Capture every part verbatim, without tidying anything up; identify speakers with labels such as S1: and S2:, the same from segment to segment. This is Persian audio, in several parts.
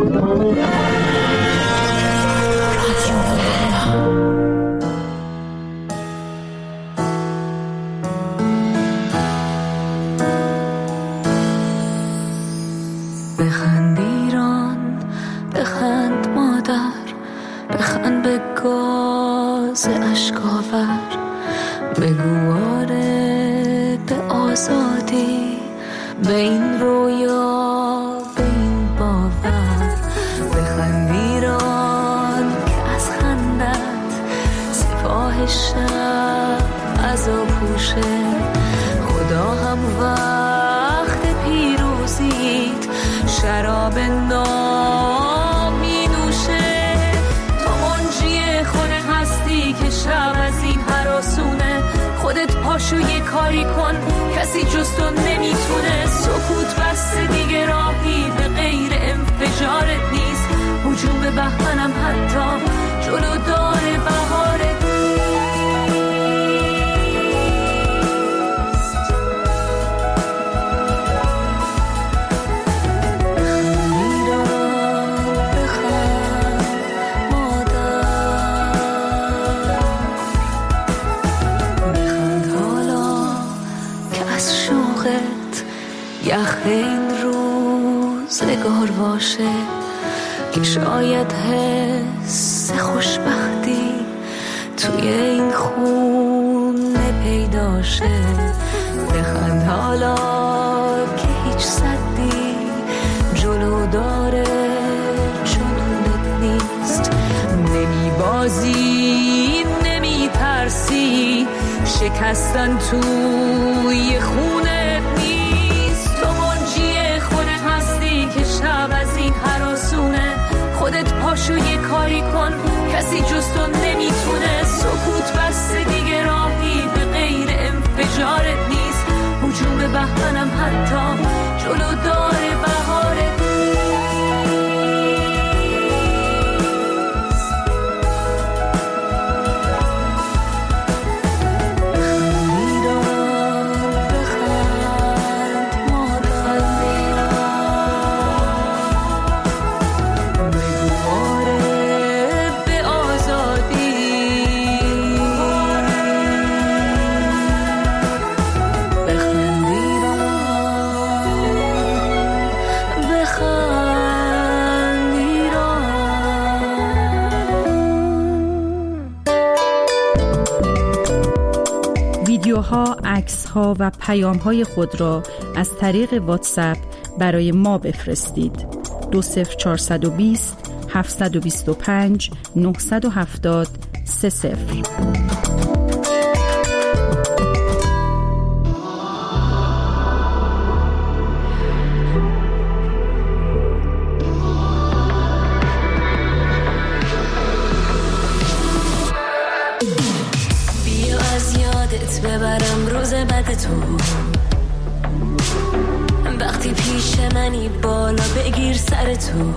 S1: بخند ایران، بخند مادر، بخند به گاز اشکاور، بگو آره به آزادی، به این رویا، به این باور. بخند ایران که از خندت سپاه شب عزا پوشه، خدا هم وقت پیروزیت شراب نام می نوشه. تو منجی خود هستی که شب از این هراسونه، خودت پاشو یه کاری کن کسی جز تو نمیتونه. سکوت بسته دیگه راهی به غیر انفجارت نیست، هجوم بهمنم حتی جلو داره بهارت. یخ این روزگار باشه که شاید حس خوشبختی توی این خونه پیدا شه. بخند حالا که هیچ صدی جلو داره جنونت نیست. نمی بازی نمی ترسی، شکستن توی خونه که شب از این هراسونه. خودت پاشو یه کاری کن کسی جز تو نمیتونه. سکوت بسته دیگه راهی به غیر انفجارت نیست، هجوم بهمنم حتی جلو داره بهارت.
S2: ویدیوها، عکس‌ها و پیام‌های خود را از طریق واتساپ برای ما بفرستید. دو صفر چهارصد و بیست هفتصد و بیست و پنج نهصد و هفتاد سه صفر.
S1: ببرم روز بعد تو، وقتی پیش منی بالا بگیر سر تو.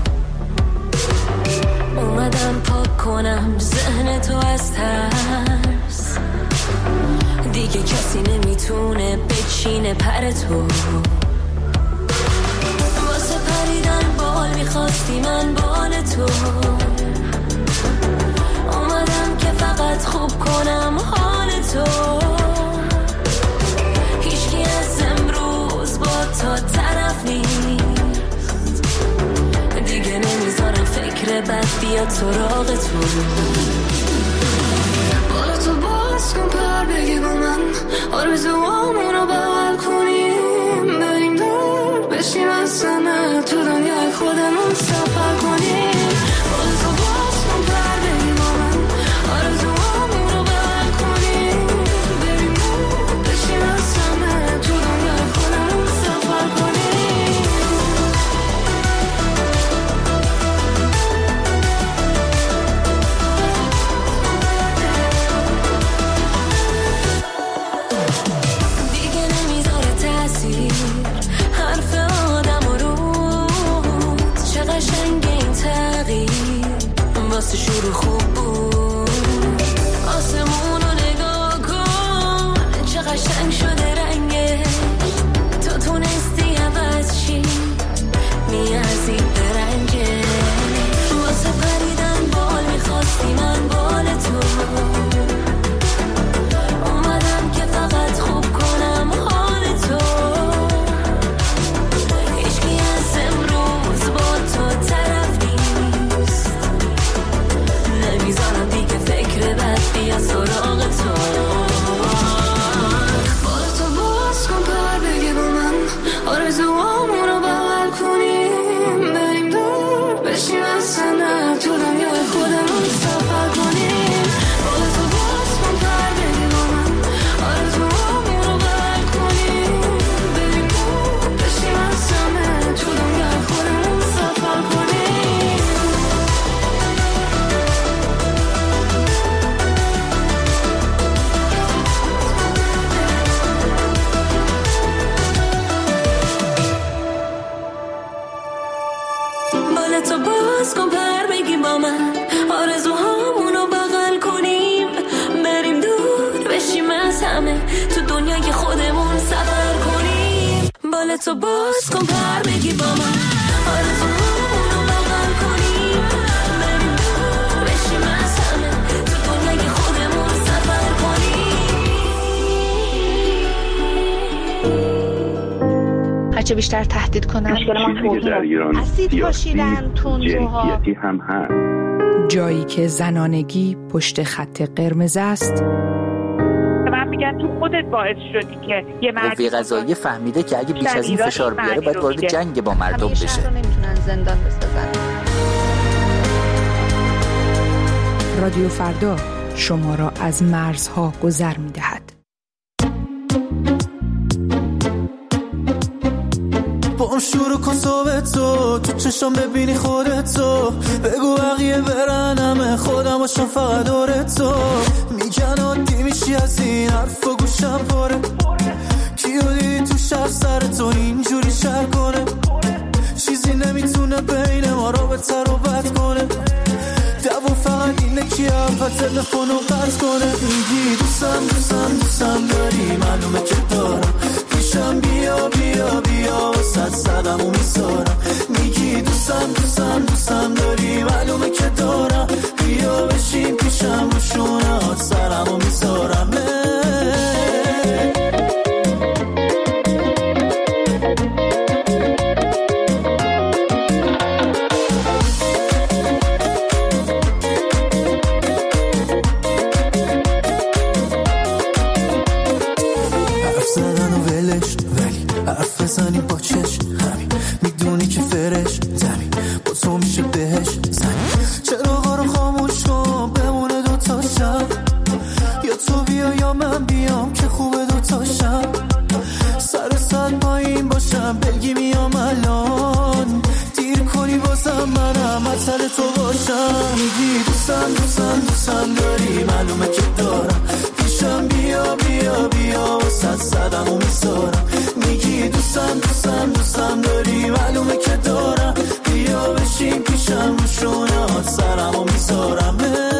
S1: اومدم پاک کنم ذهن تو از ترس، دیگه کسی نمیتونه بچینه پر تو. واسه پریدن بال میخواستی من بال تو، اومدم که فقط خوب کنم حال تو. هیچکی از امروز با تا طرف نیست، دیگه نمیذارم فکر بد بیاد سراغ تو. بالا تو باز کن پر بگی با من، آرزوامونو بغل کنیم، بریم دور بشیم از سمه تو دنیای خودمون سفر کنیم. بالا تو باز کن پر بگی با من، آرزوامونو بغل کنیم، بریم دور بشیم از سمه تو دنیای خودمون سفر کنیم. واسه شروع خوب بود، آسمون رو نگاه کن چه قشنگ شده رنگش. تو تونستی عوض چی میارزی به رنجش. بالتو باز کن پر بگی با من آرزوهامونو بغل کنیم بریم دور بشیم از همه تو دنیای خودمون سفر کنیم بالتو باز کن پر بگی با من آرزوهامونو بغل کنیم بریم دور بشیم از همه تو دنیای خودمون سفر کنیم
S3: هرچه بیشتر تهدید کنن
S4: مشکل ما توضیح
S3: اسید پاشیدن تندروها
S5: هم هست.
S2: جایی که زنانگی پشت خط قرمز است.
S4: من میگم تو خودت باعث شدی که یه مرد
S6: قوه قضاییه فهمیده که اگه بیش از این فشار بیاره باید وارد جنگ با مردم بشه.
S3: شهر رو نمیتونن زندان بسازن.
S2: رادیو فردا شما را از مرزها گذر می‌دهد.
S7: با هم شروع کن صحبتو تو چشم ببینی خودتو بگو بقیه برن همه خودم باشم فقط دورتو میگن عادی میشی از این حرف و گوشم پاره کیو دیدی تو شهر سرتو اینجوری شهر کنه چیزی نمیتونه بین ما رابطه رو بد کنه دوون فقط اینه که اول تلفن رو قطع کنه میگی دوستم دوستم دوستم داری معلومه که دارم پیشم بیا بیا بیا و صد صدم و میسارم میگی دوستم دوستم دوستم داری معلومه که دارم بیا بشین پیشم رو شونه سرم و میسارم زنی با چشم همین میدونی که فرش زمین با تو میشه بهش زنی چراغا رو خاموش کن بمونه دوتا شب یا تو بیا یا من بیام که خوبه دوتا شب سر صد پایین باشم بگی میام الان دیر کنی بازم منم اصل تو باشم میگی دوستم دوستم دوستم داری معلومه که دارم پیشم بیا بیا بیا و صد صدم و میسارم میگی دوستم دوستم دوستم داری معلومه که دارم بیا بشین پیشم رو شونه سرم و میسارم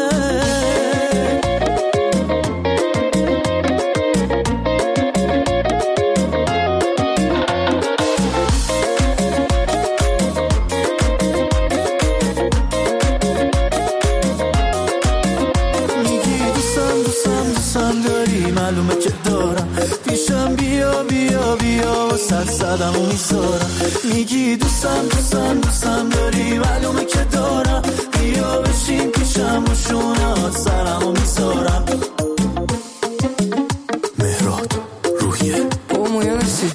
S7: میگی دوستم دوستم دوستم داری معلومه که دارم پیشم بیا بیا بیا و صد صدم و میسارم میگی دوستم دوستم دوستم داری معلومه که دارم بیا بشین پیشم و شونه سرم و میسارم مهراد روحیه او مویانسی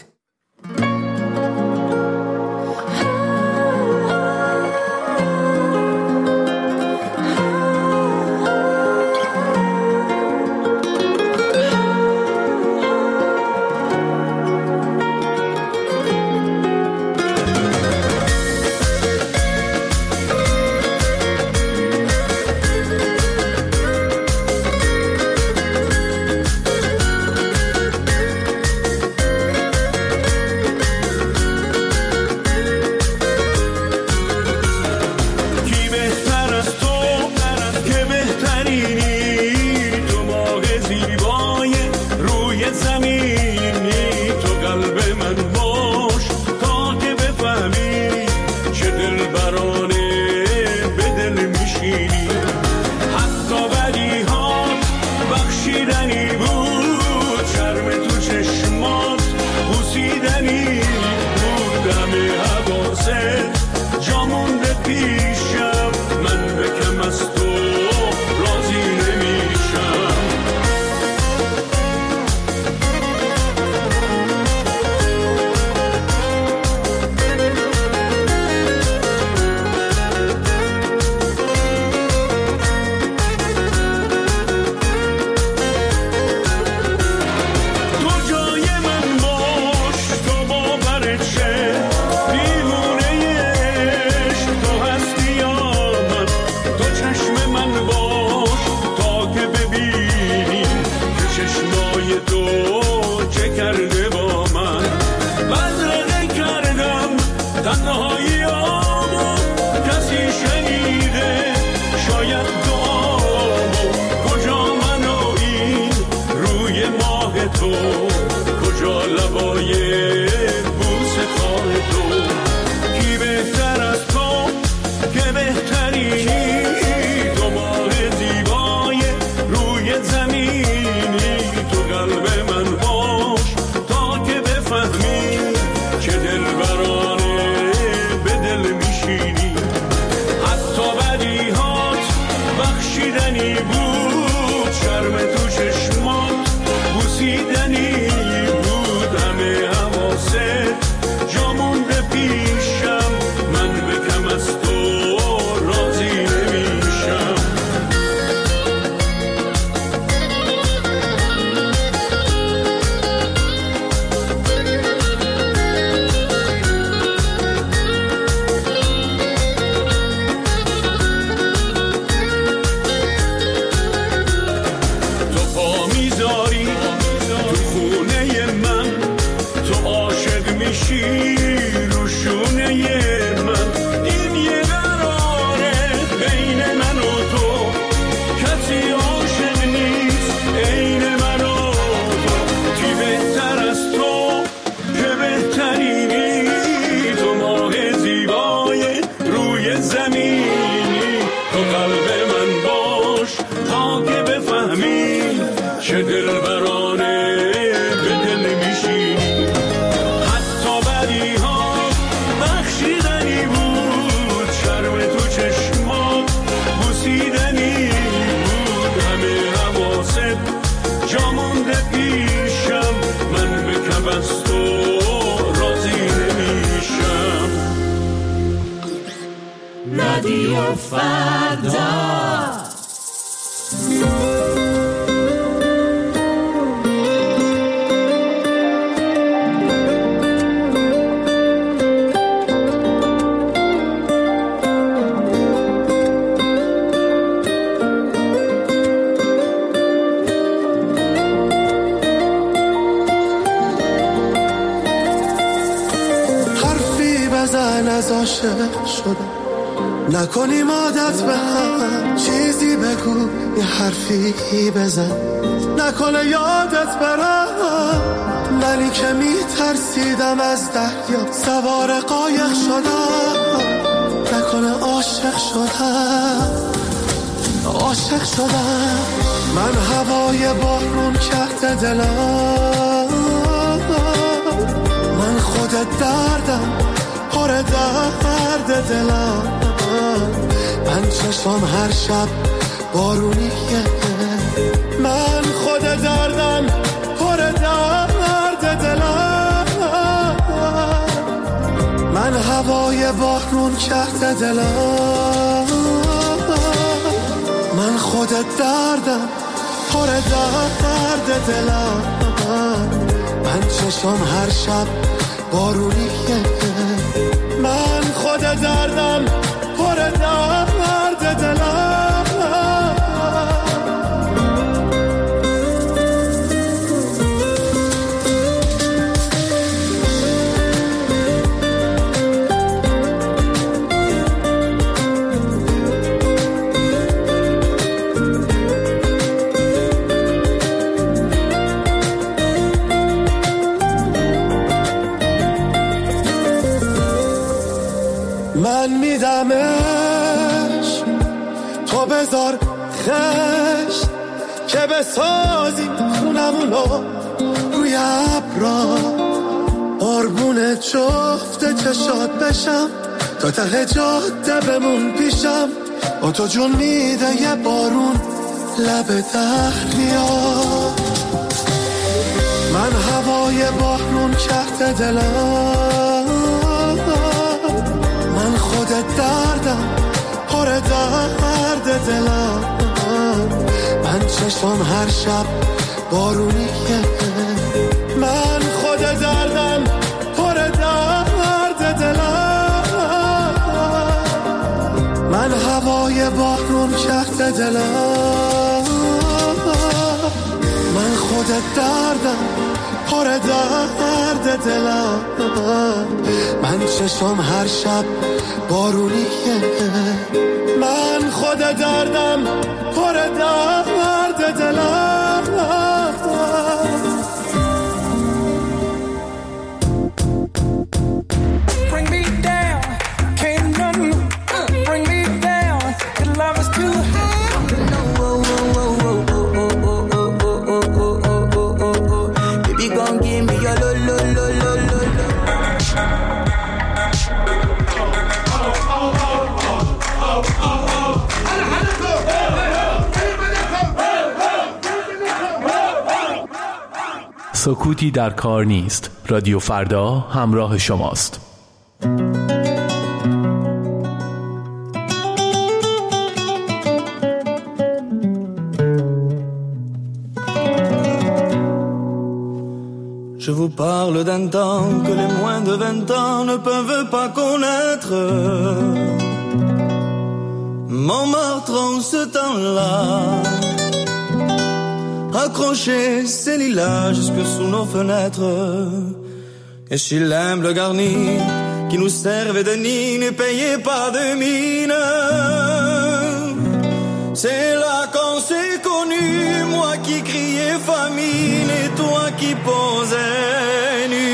S5: که بهتری تو ماه زیبای روی زمینی تو قلب من باش تا که بفهمی که دل برانه به دل میشینی حتی بدیهات بخشیدنی بود شرم تو چشمات بوسیدنی بود همه حواست جا مونده پیشم من به کم از تو راضی نمیشم تو پا میذاری تو خونه من تو عاشق میشی رو شونه من این یه قراره بین من و تو کسی عاشق نیست عین من و تو کی بهتر از تو که بهترینی تو ماه زیبای روی زمینی تو قلب من باش تا که بفهمی چه دل برانه به دل میشینی حتی بدی ها بخشیدنی بود شرم تو چشمات بوسیدنی بود همه حواست جا مونده پیشم من به کم از تو راضی نمیشم رادیو فردا
S8: حرفی بزن از عاشق شدم نکنیم عادت به هم چیزی بگو یه حرفی بزن نکنه یادت برم منی که میترسیدم از دریا سوار قایق شدم نکنه عاشق شدم عاشق شدم من هوای بارون کرده دلم من خودت دردم پر درد دلم من چشم هر شب بارونیه من خود دردم پر درد دلم من هوای بارون کرده دلم من خود دردم پر درد دلم من چشم هر شب بارونیه من خود دردم پر درد دلم من میدمش تو بذار خش که بسازیم خونمونو روی ابرا قربون جفت چشات بشم تا ته جاده بمون پیشم با تو جون میده یه بارون لب دریا من هوای بارون کرده دلم من خودت دردم پر درد دلم من چشم هر شب بارونیه من خود دردم پر درد دلم من هوای بارون کرده دلم من خودت دردم پر درد دلم من چشم هر شب بارونیه من خود دردم پر درد دلم Bring me down, can't none bring me
S9: سکوتی در کار نیست. رادیو فردا همراه شماست.
S10: Je vous parle d'un temps que les moins de vingt ans ne peuvent pas connaître. Montmartre en ce temps-là accrochait ses lilas jusque sous nos fenêtres. Et si l'humble garni qui nous servait de nid ne payait pas de mine, c'est là qu'on s'est connus, moi qui criais famine et toi qui posais nu.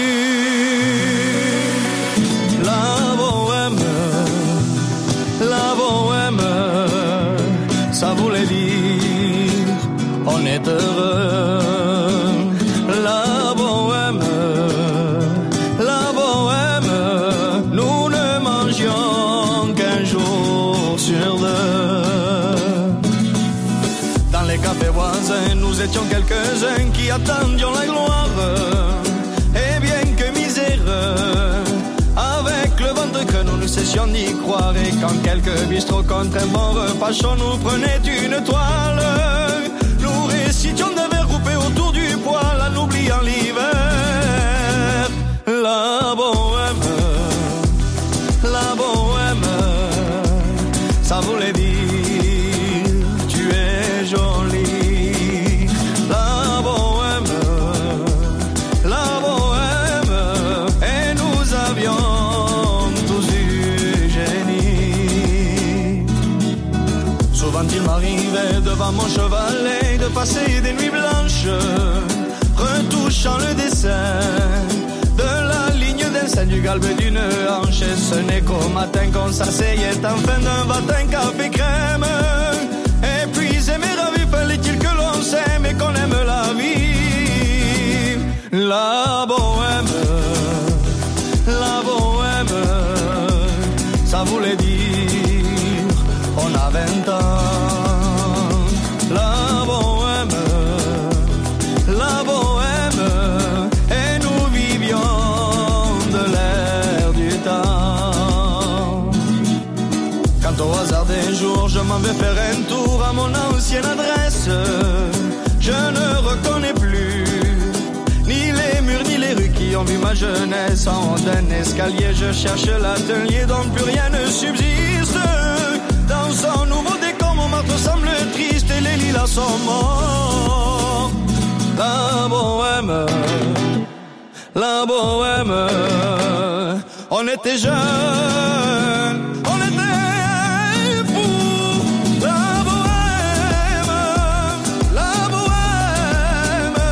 S10: La bohème, la bohème, ça voulait dire on est heureux. La bohème, la bohème, nous ne mangions qu'un jour sur deux. Dans les cafés voisins, nous étions quelques-uns qui attendions la gloire. Et bien que misère, avec le ventre que nous ne cessions d'y croire. Et quand quelques bistrots contre un bon repas chaud nous prenaient une toile, nous récitions des vers coupés autour du poêle en oubliant l'hiver. La bohème, la bohème, ça voulait dire tu es jolie. La bohème, la bohème, et nous avions tous du génie. Souvent il m'arrivait devant mon chevalet de passer des nuits blanches, retouchant le dessin de la ligne d'un sein du galbe d'une hanche. Et ce n'est qu'au matin qu'on s'asseyait enfin d'un matin café crème. Et puis aimer la vie, fallait-il que l'on s'aime et qu'on aime la vie. La bohème, la bohème, ça voulait dire on a vingt ans. La bohème, la bohème, et nous vivions de l'air du temps. Quand au hasard des jours je m'en vais faire un tour à mon ancienne adresse, je ne reconnais plus ni les murs ni les rues qui ont vu ma jeunesse. En haut d'un escalier je cherche l'atelier dont plus rien ne subsiste. Dans son nouveau décor, Montmartre semble triste et les lilas sont morts. La bohème, la bohème, on était jeunes, on était fous. La bohème, la bohème,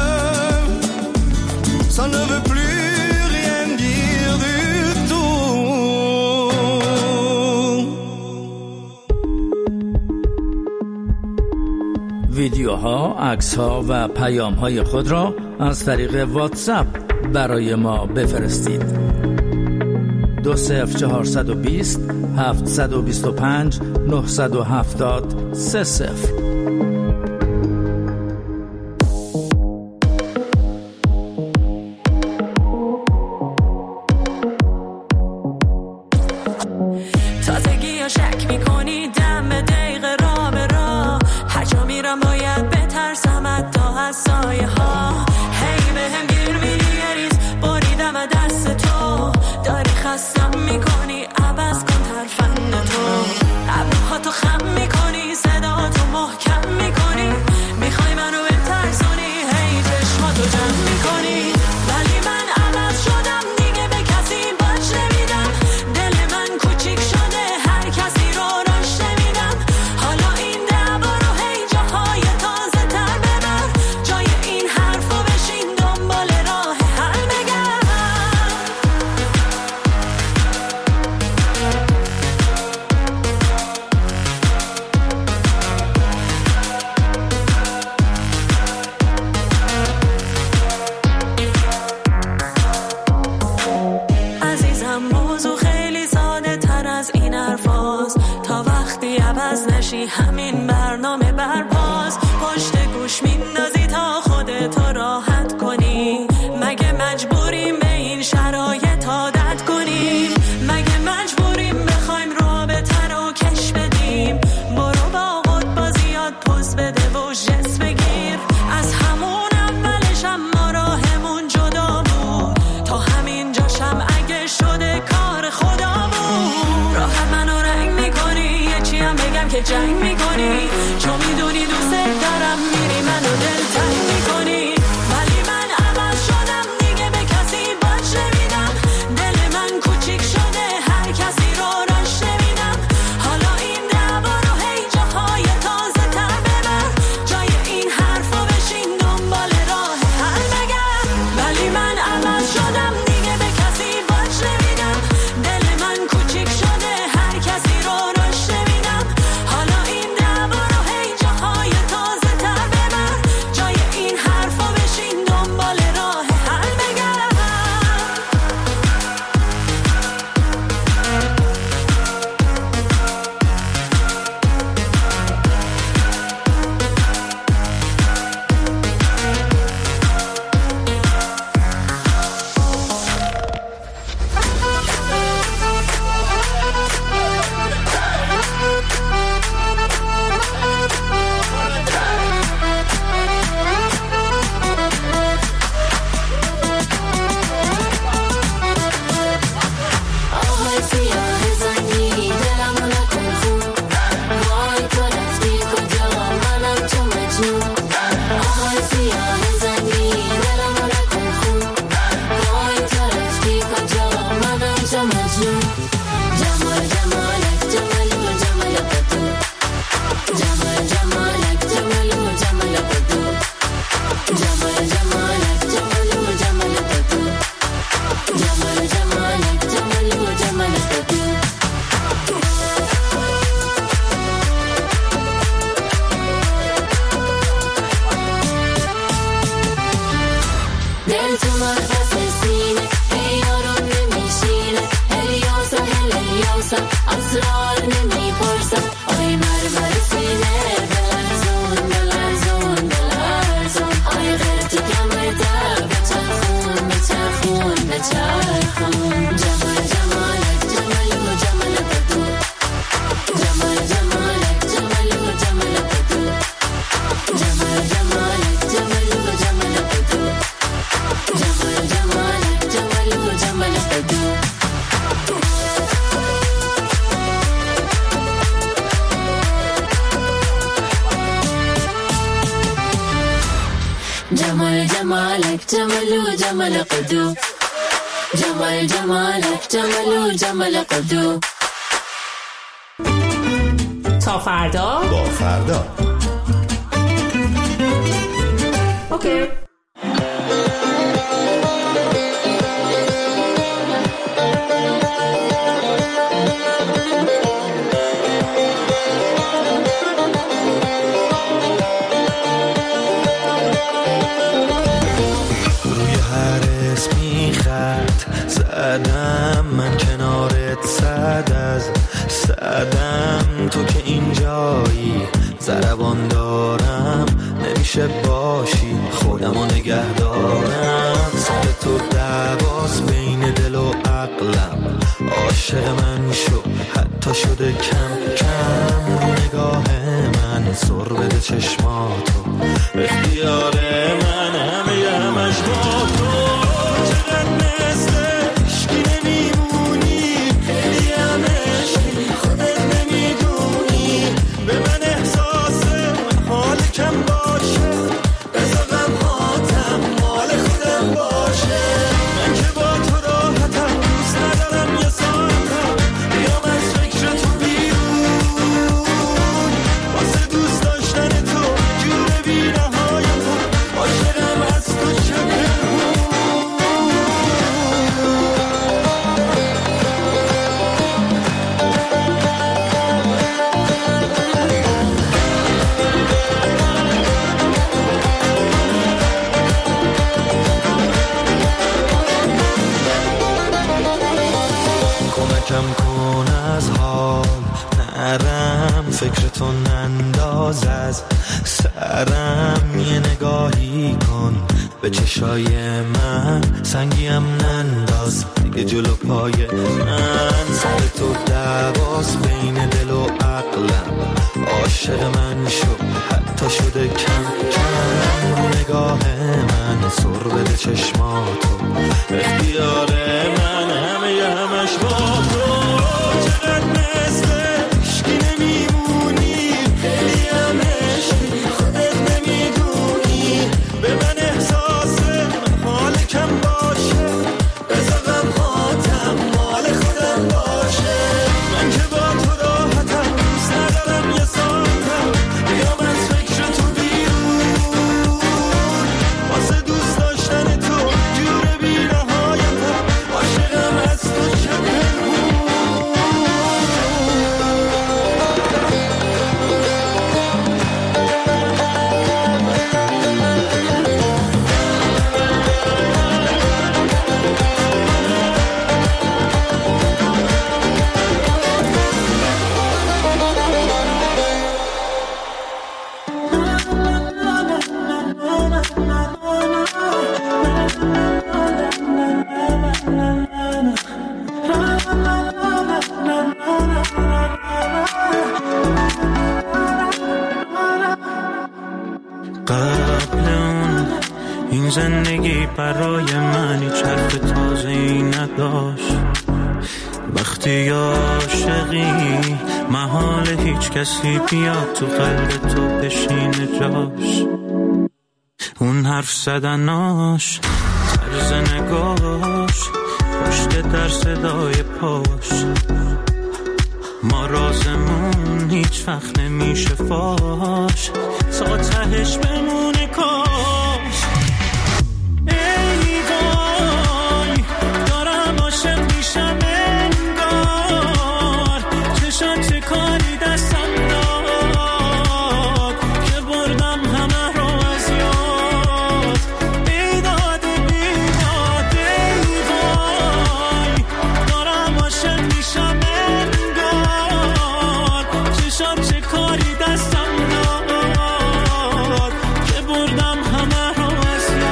S10: ça ne veut plus rien dire du tout.
S11: ویدیوها، عکس‌ها و پیام‌های خود را از طریق واتساپ برای ما بفرستید. دو صفر چهارصد و بیست هفتصد و بیست و پنج نهصد و هفتاد سه صفر.
S1: تازگی شک میکنی دم به دقیقه را به را، هر جا میرم باید بترسم حتی از سایه ها. هی به هم گیر میری یه ریز بریدم دست تو، داری خستم میکنی عوض کن ترفند تو. ابروها تو خم میکنی صدا تو محکم میکنی، میخوای منو بترسونی هی چشما تو جمع میکنی. ولی من عوض شدم دیگه به کسی باج نمیدم، دل من کوچیک شده هر کسی رو راش نمیدم. حالا این دعوا رو هی جاهای تازه تر ببر، جای این حرفو بشین دنبال راه حل بگرد. عزیزم موضوع خیلی ساده تر از این حرفاست، تا وقتی عوض نشی همین برنامه برپاس. پشت گوش میندازی تا خودتو راحت کنی، که جنگ میکنی، چون میدونی دوست دارم میری منو دلتنگ میکنی. ولی من عوض شدم دیگه به کسی باش نمیدم، دل من کوچیک شده هر کسی رو راش نمیدم. حالا این دعوا رو هی جاهای تازه تر ببر، جای این حرفا بشین دنبال راه حل بگرد. ولی من عوض شدم دیگه به کسی باش نمیدم، دل من کوچیک شده هر کسی رو راش نمیدم. حالا این دعوا رو هی جاهای تازه تر ببر، جای این حرفا بشین دنبال راه حل بگرد. آهای سیاه زنگی دلمو نکن خون، وای تو رفتی کجا منم تو مجنون. آهای سیاه زنگی دلمو نکن خون، وای تو رفتی کجا منم تو مجنون. جمال جمالک جمال و جمال قدو، جمال جمالک جمال و جمال قدو، جمال جمالک جمال و جمال قدو، جمال جمالک جمال و جمال قدو. دل تو مرکز سینه ای آروم نمیشینه، الیاسا الیاسا اسرار نمیپرسم. آی مرمر سینه بلرزون بلرزون بلرزون، آی غیر تو کمر در بچرخون بچرخون بچرخون. جمال جمالک جمال و جمال قدو، جمال جمالک جمال و جمال قدو، جمال جمالک جمال و جمال قدو، جمال جمالک جمال و جمال قدو. جمال جمالک جمال و جمال قدو، جمال جمالک جمال و جمال قدو.
S2: تا فردا
S12: با فردا.
S2: اوکی.
S10: روی هر اسمی خط زدم من کنارت، صد از صدم تو که اینجایی، ضربان دارم نمیشه باشی، خودمو نگه دارم. سر تو دعواست بین دل و عقلم، عاشق من شو حتی شده کم کم. نگاه من سر بده چشماتو، اختیار من همه همش با تو. چقدر مثل عشقی نمیمونی، خیلی هم عشقی خودت نمیدونی. به من احساس حال کم باشه، بذار غمهاتم مال خودم باشه. من که با تو راحتم، دوست ندارم یه ساعتم بیام از فکر تو بیرون. واسه دوست داشتن تو جور بی نهایتم، عاشقم از تو چه کم کن از حال نرم، فکر تو ننداز از سرم. یه نگاهی کن به چشای من، سنگیم ننداز دیگه جلو پای من. سر تو دعواست بین دل و عقلم، عاشق من شو حتی شده کم کم. نگاه من سر بده چشماتو، اختیار من همه همش با تو. چقدر مثل عشقی نمیمونی،
S12: این زندگی برای من هیچ حرف تازه‌ای نداشت. وقتی عاشقی محال هیچ کسی بیاد تو قلب تو بشینه جاش. اون حرف زدناش، طرز نگاش، پشت در صدای پاش، ما رازمون هیچ وقت نمیشه فاش، تا تهش بمونه کاش. ای وای دارم عاشق میشم انگار، چشات چه کاری دستم داد که بردم همه رو از یاد. بیداد بیداد ای وای دارم عاشق میشم انگار، چشات چه کاری دستم داد که بردم همه رو از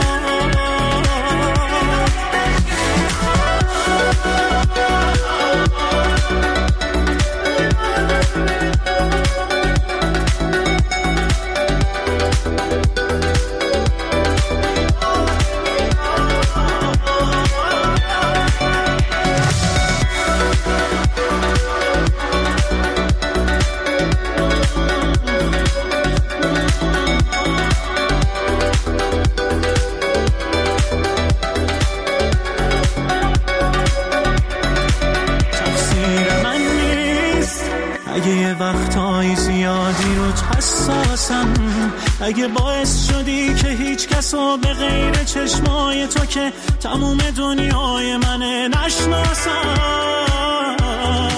S12: وقتای زیادی رو حساسم، اگه باعث شدی که هیچ کسو به غیر چشمای تو که تموم دنیای منه نشناسم.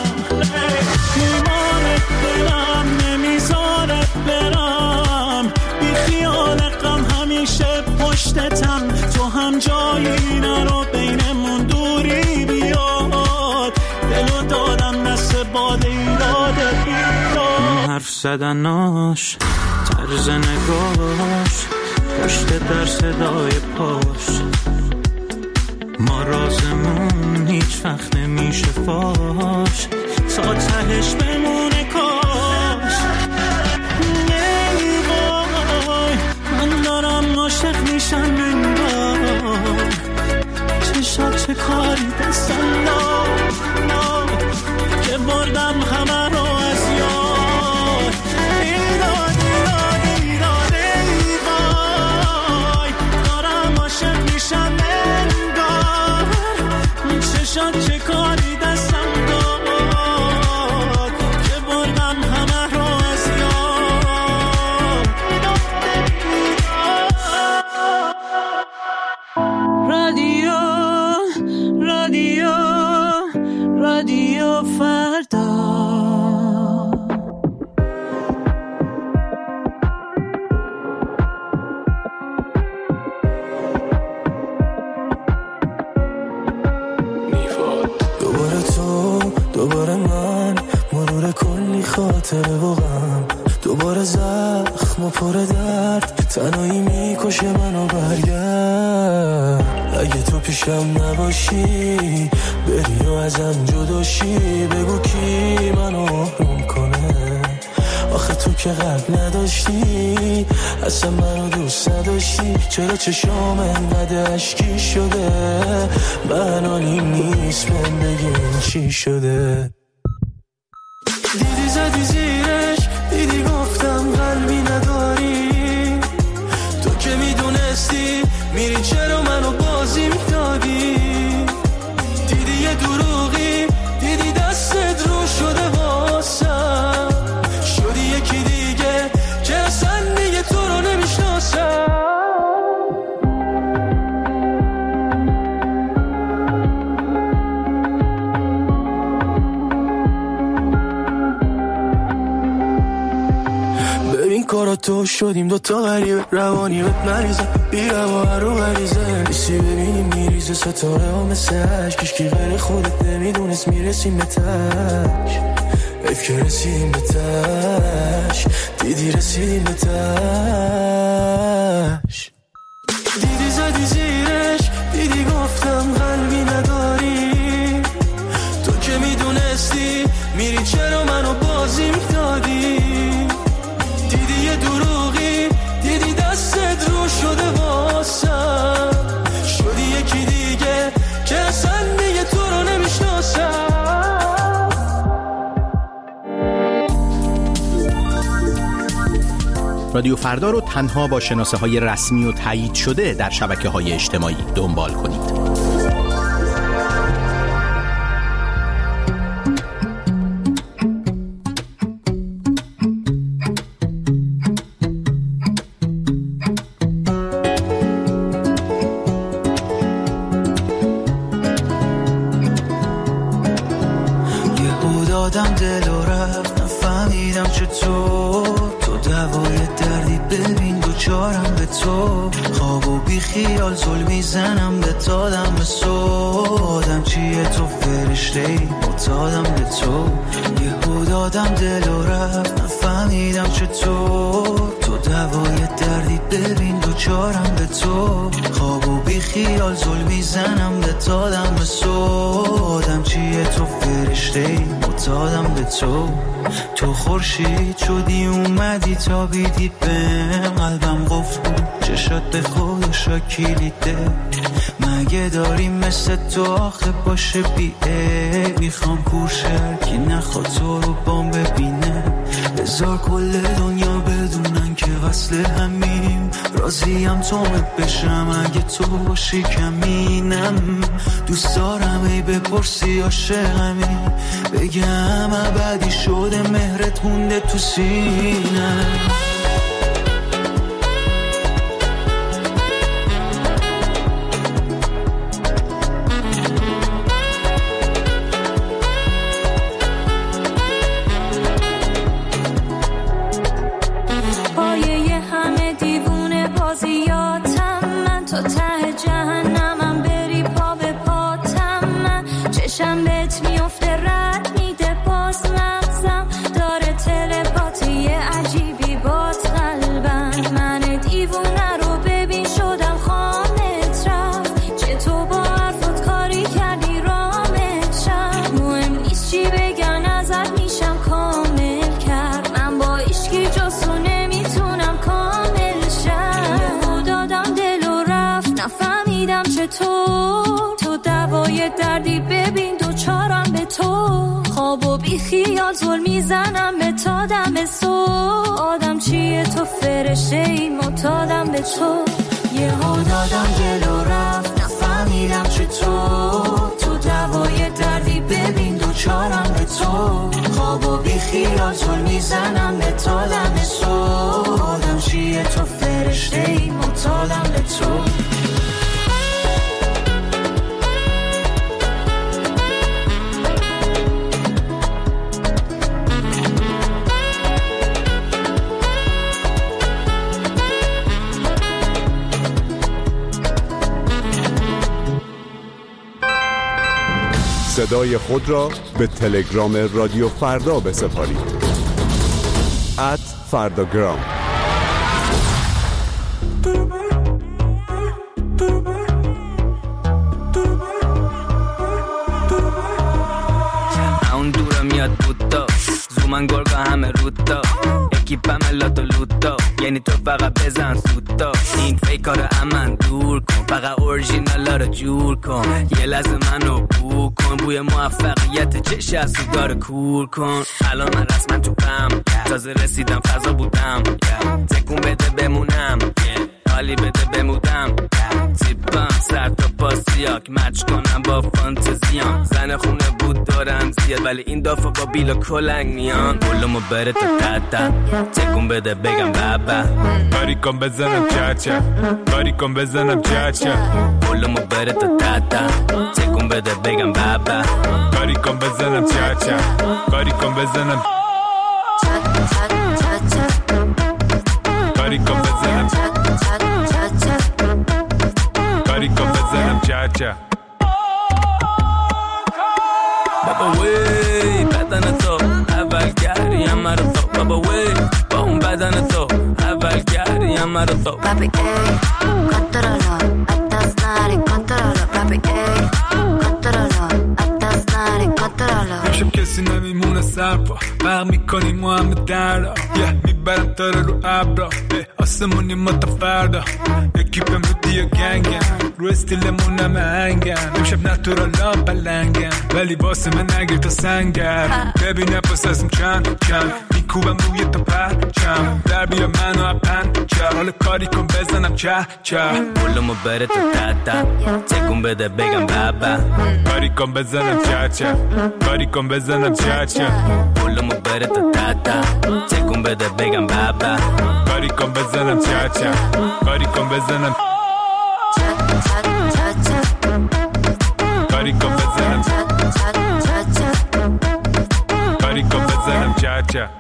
S12: ایمانت دلم نمیذاره برم، بی خیال غم همیشه پشتتم، تو هم جایی نرو بینمون دوری بیاد، دلو دادم دست باد ایراد ایراد. حرف زدناش، طرز نگاش، پشت در صدای پاش، ما رازمون هیچ وقت نمیشه فاش، تا تهش بمونه کاش. ای وای من دارم عاشق میشم انگار، چشات چه کاری دستم داد که بردم همه رو از یاد. ایراد ایراد ایراد ای وای دارم عاشق میشم انگار، چشات چه کاری دستم داد که بردم همه رو از یاد. رادیو رادیو رادیو فردا.
S8: دوباره تو دوباره من، مرور کلی خاطره و غم، دوباره زخم و پر درد، تنهایی میکشه منو. برگرد اگه تو پیشم نباشی، بری و ازم جداشی، بگو کی منو آروم کنه. آخه تو که قلب نداشتی، اصلا منو دوست نداشتی، چرا چشام انقدر اشکی شده؟ من حالیم نیست بهم بگین چی شده. دیدی زدی زیرش، دیدی گفتم قلبی نداری، تو که میدونستی میری چرا منو بازی میدادی. دیدی یه دروغی، دیدی دستت رو شده واسم، شدی یکی دیگه که اصلا دیگه تو رو نمیشناسم. کارا تو شدیم دوتا غریبه، روانی بهت مریضه، بیرم و هر رو غریزه، نیستی ببینیم میریزه ستاره ها مثل عشق، کشکی غیر خودت نمیدونست میرسیم به تش، حیف که رسیدیم به تش، دیدی رسیدیم به تش. دیدی زدی زیرش، دیدی گفتم قلبی نداری، تو که میدونستی میری چرا منو بازی میدادی. دیدی یه دروغی، دیدی دستت رو شده واسم،
S9: رادیو فردا رو تنها با شناسه های رسمی و تایید شده در شبکه های اجتماعی دنبال کنید.
S8: دادم دل و رفت نفهمیدم چطور تو دوای دردی ببین دوچارم به تو خواب و بی خیال زل میزنم به تادم به سودم چیه تو فرشته ای متادم به تو یهو دادم دل و رفت نفهمیدم چطور تو دوای دردی ببین دوچارم به تو خواب و بی خیال زل میزنم به تادم به سودم چیه تو فرشته ای متادم به تو تو خورشید شدی اومدی تا بیدی بهم قلبم قفل بود چشات به خودشا کلیده مگه داریم مثل تو آخه باشه بیه میخوام کورشر که نخواد تو رو بام ببینه بذار کل دنیا بدونن که وصل همیم راضیم تو بشم اگه تو باشی کمینم دوست دارم ای بپرسی عاشقمی بگم ابدی شده مهرت مونده تو سینم خیال زل میزنم به تا دم سو آدم چیه تو فرشته ای متادم به تو یه ها دادم دل و رفت نفهمیدم چطور تو دوای دردی ببین دوچارم به تو خواب و بی خیال زل میزنم به تا دم سو آدم چیه تو فرشته ای متادم به تو
S13: صدای خود را به تلگرام رادیو فردا بسپارید ات فرداگرام.
S14: اون دورم میاد بودا زومن گرگا همه رودا اکیپم لاتو لوتا یعنی تو فقط بزن سوتا این فیکار امن دور کن فقط اورژینالا رو جور کن یه لحظه منو بو کن بوی موفقیت چه شستو داره کور کن الان من رسما تو پم تازه رسیدم فضا بودم تکون بده بمونم حالی بده بمودم تیپم سر تا پاسیاک مچ کنم با فانتزیام زن خونه بود دارم زیاد ولی این دافا با بیلا کلنگ میان بلومو بره تا تتا تکون بده بگم بابا
S15: کاری کن بزنم چاچا کاری کن بزنم چاچا
S14: بلومو بره تا تتا تکون بده بگم بابا
S15: کاری کن بزنم چاچا کاری کن بزنم کاری کن بزنم کاری کن بزنم چاچا
S14: بابا وی بدن تو اول گریم مرا تو بابا وی با اون بدن تو اول گریم مرا تو
S1: papi ey controlo hasta stare controlo papi ey controlo hasta stare controlo
S15: میشم کسی نمیمونه سرپا برق میکنیم ما همه دردا یه میبرم تاره رو ابرا آسمونی ما تا فردا اکیپم رو دیا گنگم رو استیلمون همه هنگم امشب نتورالام پلنگم ولی واسه من نگیر تا سنگم ببینم پس ازم چند چند میکوبم روی تا پر چند کم در بیا منو اپن چه حال کاری کن بزنم چه چه
S14: پولمو بره تو تتا تکون بده بگم بابا
S15: کاری کن بزنم چه چه کاری کن بزنم چه چه
S14: پولمو بره تو تتا تکون بده بگم بابا
S15: کاری کن بزنم چه چه کاری کن بزنم کاری کن بزنم کاری کن بزنم چه چه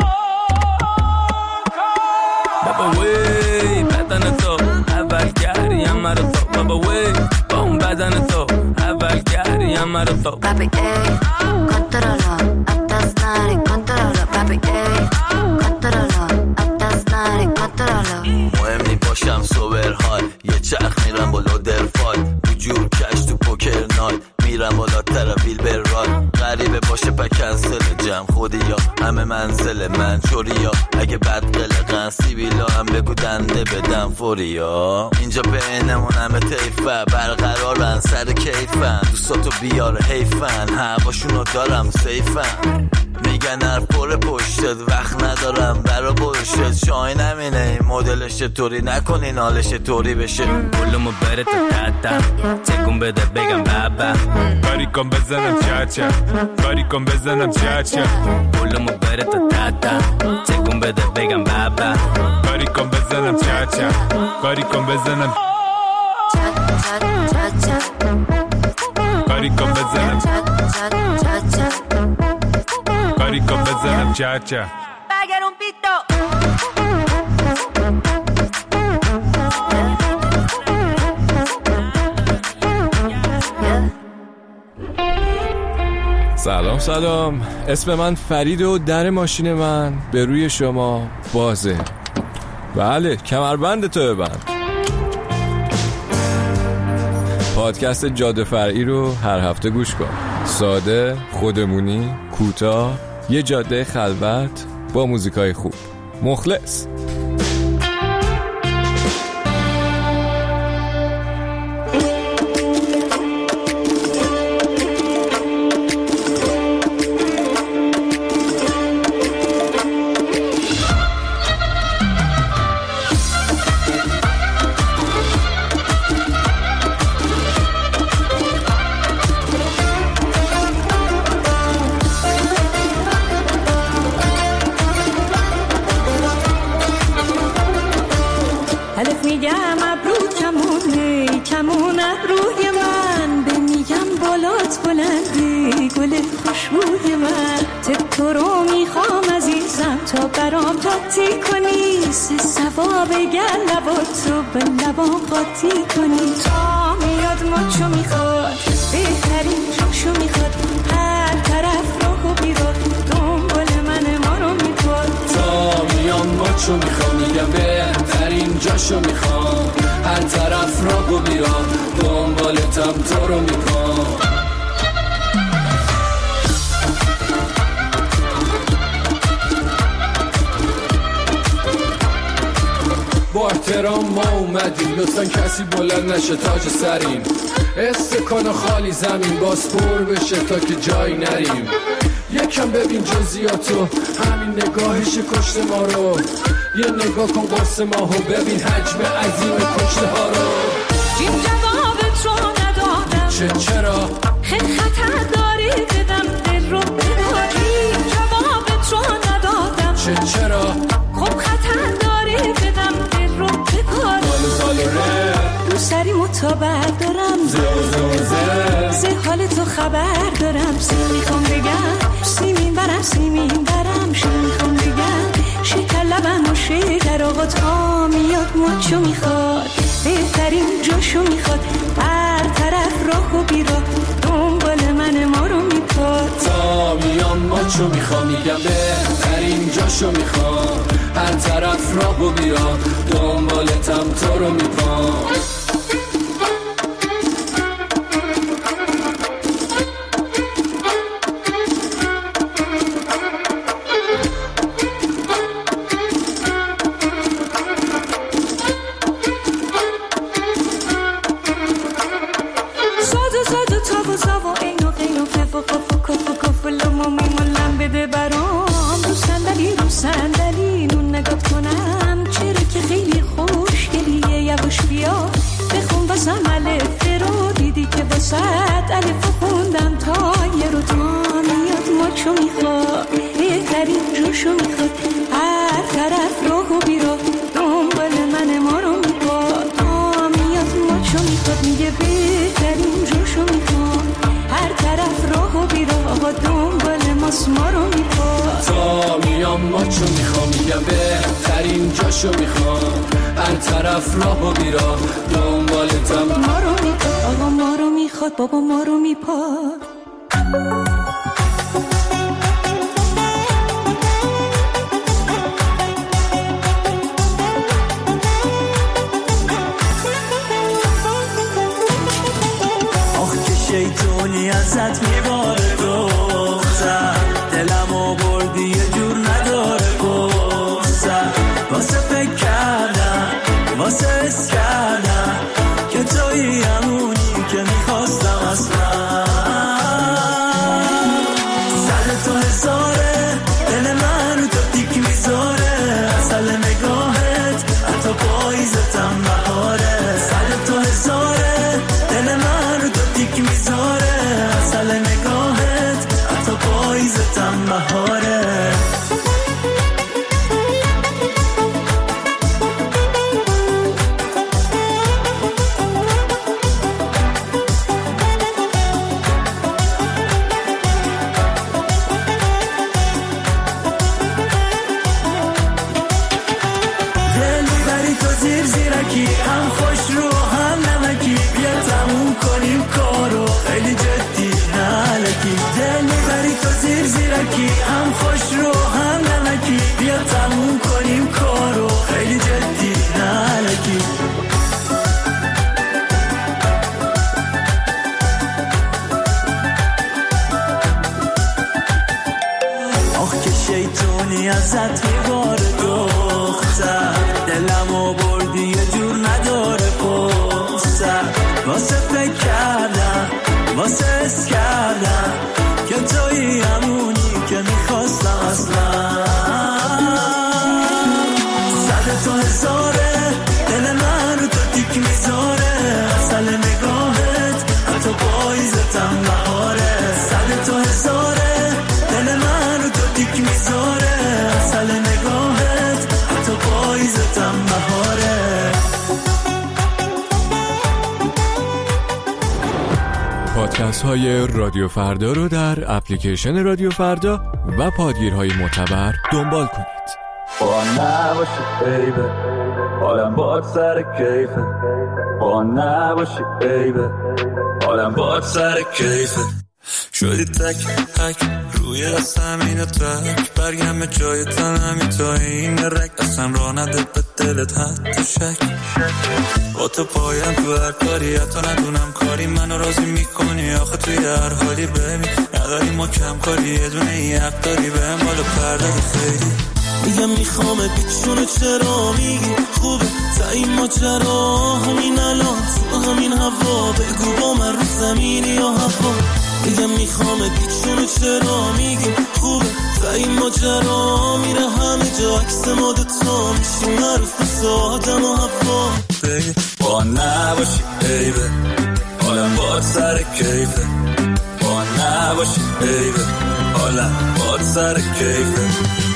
S14: بابا وی بدن تو اول کردیم مرا تو بابا وی با اون بدن تو اول کردیم مرا تو
S1: بابی ای کنترلا اتاس ناری کنترلا بابی ای کنترلا اتاس ناری کنترلا
S16: مهم نی باشم سوبر های یه چرخ میرم بالا درفال وجود کش تو پوکر نایت میرم بالا ترابیل بر رای غریبه باشه پا کنسل جمع خودی یا همه منزل من چوری یا اگه بد قلقن سیبیلا هم بگو دنده بدم فوری یا اینجا بینمون همه تیفه برقرارن سر کیفن دوستاتو بیار حیفن هواشونو دارم سیفن میگن هر پر پشتت وقت ندارم برا باشت شای نمینه این مدلش طوری نکنین حالش طوری بشه
S14: پولمو بره تو تتا تکون بده بگم بابا
S15: کاری کن بزنم چه چه کاری کن بزنم چه چه
S14: پولمو بره تو تتا تکون بده بگم بابا
S15: کاری کن بزنم چه چه کاری کن بزنم کاری کن بزنم کاری کن بزنم چه چه
S1: بگر اون پیتو
S17: سلام سلام، اسم من فرید و در ماشین من به روی شما بازه. بله، کمربند تو ببند. پادکست جاده فرعی رو هر هفته گوش کن. ساده، خودمونی، کوتاه، یه جاده خلوت با موزیکای خوب. مخلص.
S1: تا میاد ماچو میخواد بهترین جاشو میخواد هر طرف راهو بیراد دنبال من ما رو میخواد
S18: تا میام ماچو میخوام میگم بهترین جاشو میخوام هر طرف راهو بیراد دنبالتم تو رو میخوام با احترام ما اومدیم لطفا کسی بلند نشه تاج سریم استکان خالی زمین باز پر بشه تا که جایی نریم یکم ببین جزئیاتو همین نگاهش کشت ما رو یه نگاه کن قرص ماهو ببین حجم عظیم کشته ها رو
S1: این جوابت رو ندادم
S18: چه چرا
S1: خیلی خطر داری بدم دل رو بداری این جوابت رو ندادم
S18: چه چرا
S1: خب خطر داری بدم دل رو بکاری دو سری متابر دارم
S18: زه زه زه
S1: زه حال تو خبر دارم سی میخوام بگم سیمین برم سیمین برم شی میخوام بگم شکر لبم و شکر آقا تا میاد ماچو میخواد بهترین جاشو میخواد هر طرف راه و بیراه دنبال من ما رو میپاد
S18: تا میام ماچو میخوام میگم بهترین جاشو میخوام هر طرف راه و بیراه دنبالتم تو رو میپاد
S1: صندلی رو صندلی نون نگاه جاشو میخواد، هر طرف راه و بیراه دنبال من ما رو میپاد. تا میاد ماچو میخواد، میگه بهترین جاشو میخواد، هر طرف راه و بیراه دنبال ماست ما رو میپاد.
S18: تا میام ماچو میخوام، میگه بهترین جاشو میخوام، هر طرف راه و بیراه دنبالتم
S1: ما رو میپاد. آقا ما رو میخواد، بابا ما رو میپاد.
S7: شیطونی ازت میباره دختر، دلمو بردی یه جور نداره گفتر. واسه فکر کردم، واسه حس کردم که تویی همونی که میخواستم اصلا. سر تو هزاره، دل من رو تو دیک میذاره، اصل نگاهت حتی پاییزتم بهاره. سر تو هزاره، دل من رو تو دیک میذاره، اصل نگاهت حتی پاییزتم بهاره. هم خوش رو هم نمکی، بیا تموم کنیم کارو خیلی جدی نالکی. دل میبری تو زیر زیرکی، هم خوش رو هم نمکی، بیا تموم کنیم کارو خیلی جدی نالکی. آخ که شیطونی ازت میباره دختر، دلمو بردی یه جور نداره پستر. واسه فکر کردم، واسه حس کردم که تویی همونی که میخواستم اصلا. صد تو هزاره، دل من رو تو دیک میذاره، اصل نگاهت حتی پاییزتم بهاره. صد تو هزاره، دل من رو تو دیک میذاره، اصل نگاهت حتی پاییزتم بهاره.
S17: پادکست های رادیو فردا رو در اپلیکیشن رادیو فردا و پادگیرهای معتبر دنبال کنید.
S5: با نباشی بیبه، حالم باد سر کیفه. با نباشی بیبه، حالم باد سر کیفه. شدی تک تک روی زمین تک، برگم جای تنمی تا این رک، اصلا را نده به دلت حتی شک. با تو پایم تو هر کاری، حتی ندونم کاری منو راضی میکنی. آخه توی هر حالی ببین نداری ما کم کاری، یه دونه ای حق داری به هم بالا پرده خیلی.
S7: میگم میخوامت بیچونه، چرا میگی خوبه تا این ماجرا؟ همین الان تو همین هوا بگو با من رو زمینی یا هوا. میگم میخوامت بیچونه، چرا میگی خوبه تا این ماجرا؟ میره همه جا عکس ماد تو میشیم معروف آدم و هوا.
S5: با نباشی بیبه، حالم باد سر کیفه. با نباشی بیبه، حالم باد سر کیفه.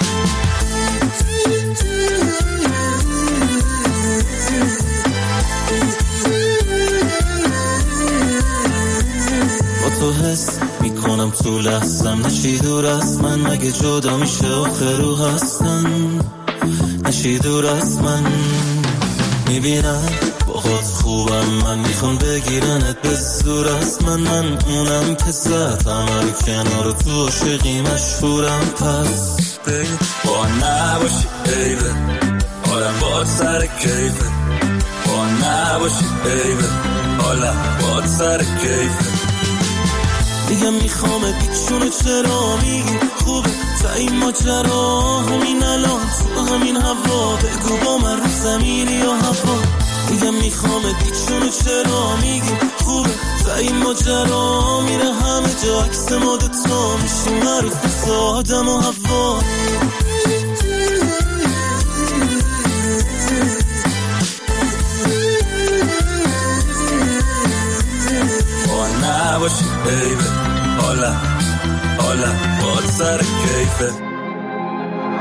S7: تو حس میکنم تو لحظم، نشی دور از من مگه جدا میشه آخه رو هستن. نشی دور از من، میبینم با خود خوبم من، میخوام بگیرنت به زور از من. من اونم که زد همه رو کنار تو عاشقی مشهورم. پس
S5: با نباشی بیبه، حالم باد سر کیفه. با نباشی بیبه، حالم باد سر کیفه.
S7: میگم میخوامت بیچونه، چرا میگی خوبه تا این ماجرا؟ همین الان تو همین هوا بگو با من رو زمینی یا هوا. میگم میخوامت بیچونه، چرا میگی خوبه تا این ماجرا؟ میره همه جا عکس ماد تو میشیم معروف آدم و هوا.
S5: نباشی بیبه، حالا حالا باد سر کیفه.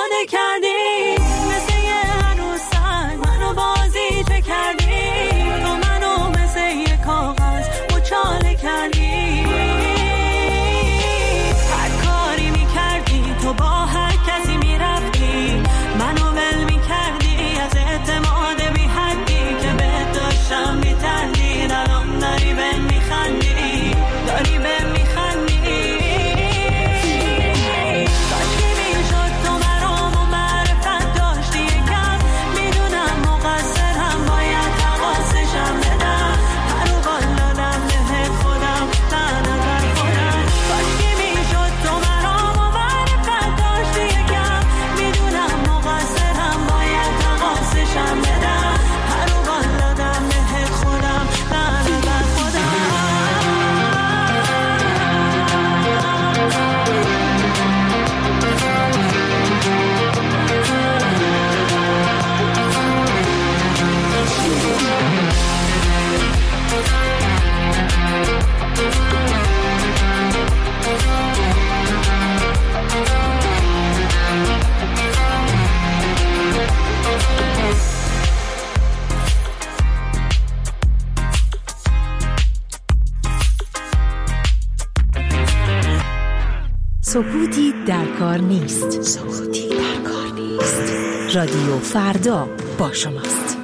S1: ساده کردی، مثل یه عروسک منو بازیچه کردی، تو منو مثل یه کاغذ مچاله کردی. هر کاری میکردی تو با هر کسی میرفتی، منو ول میکردی از اعتماد بی حدی که بهت داشتم میتردی. الان داری بهم میخندی، داری بهم میخندی. کاشکی میشد تو مرام و معرفت داشتی یکم، میدونم مقصرم باید حواسشم بدم. هرو بالادم به خودم لعنت بر خودم. کاشکی میشد تو مرام و معرفت داشتی یکم، میدونم مقصرم باید حواسشم بدم. هرو بالادم به خودم لعنت بر خودم.
S2: سکوتی در کار نیست. سکوتی در کار نیست. رادیو فردا با شماست.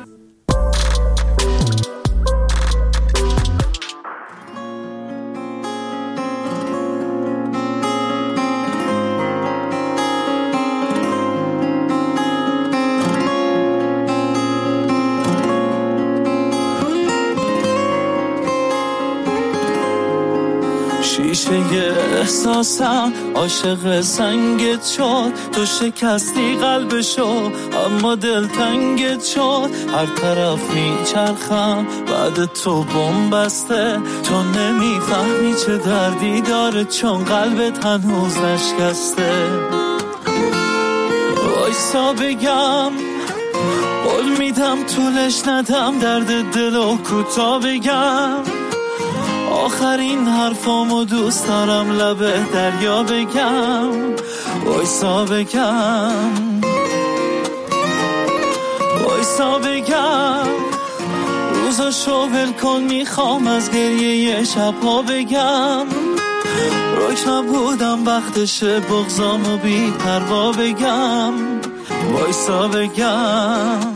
S8: شیشه احساسم عاشق سنگت شد، تو شکستی قلبشو اما دل تنگت شد. هر طرف میچرخم بعد تو بمبسته، تو نمیفهمی چه دردی داره چون قلبت هنوز نشکسته. وایسا بگم قول میدم طولش ندم، درد دلو کوتا بگم. آخرین حرفامو دوست دارم لبه دریا بگم. وایسا بگم وایسا بگم روزاشو ول کن، میخوام از گریه یه شبها بگم. روک نبودم وقتشه بغضامو بی پروا بگم. وایسا بگم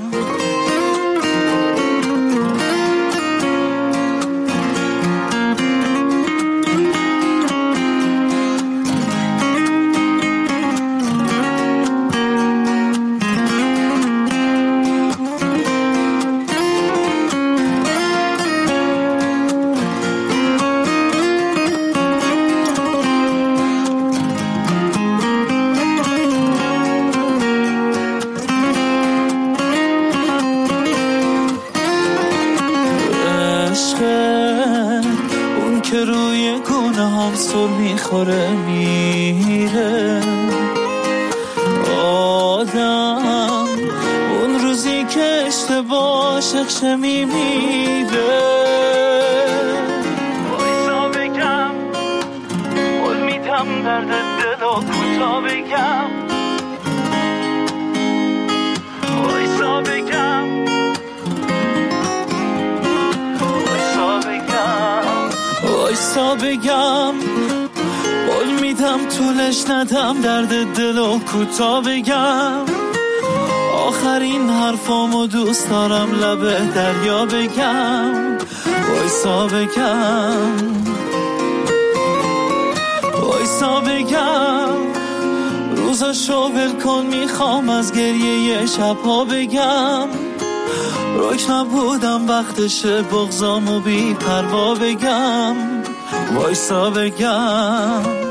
S8: میخوره میره آدم، اون روزی که اشتباه شخشه میمیره. وایسا بگم قول میدم درد دل و کوتا بگم. وایسا بگم وایسا بگم وایسا بگم قول میدم طولش ندم، درد دل و کوتا بگم. آخرین حرفامو دوست دارم لبه دریا بگم. وایسا بگم وایسا بگم روزاشو ول کن، میخوام از گریه یه شبها بگم. روک نبودم وقتشه بغضامو بی پروا بگم. وایسا بگم